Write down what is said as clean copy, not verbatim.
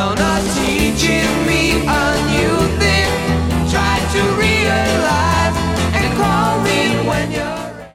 You're not teaching me a new thing. Try to read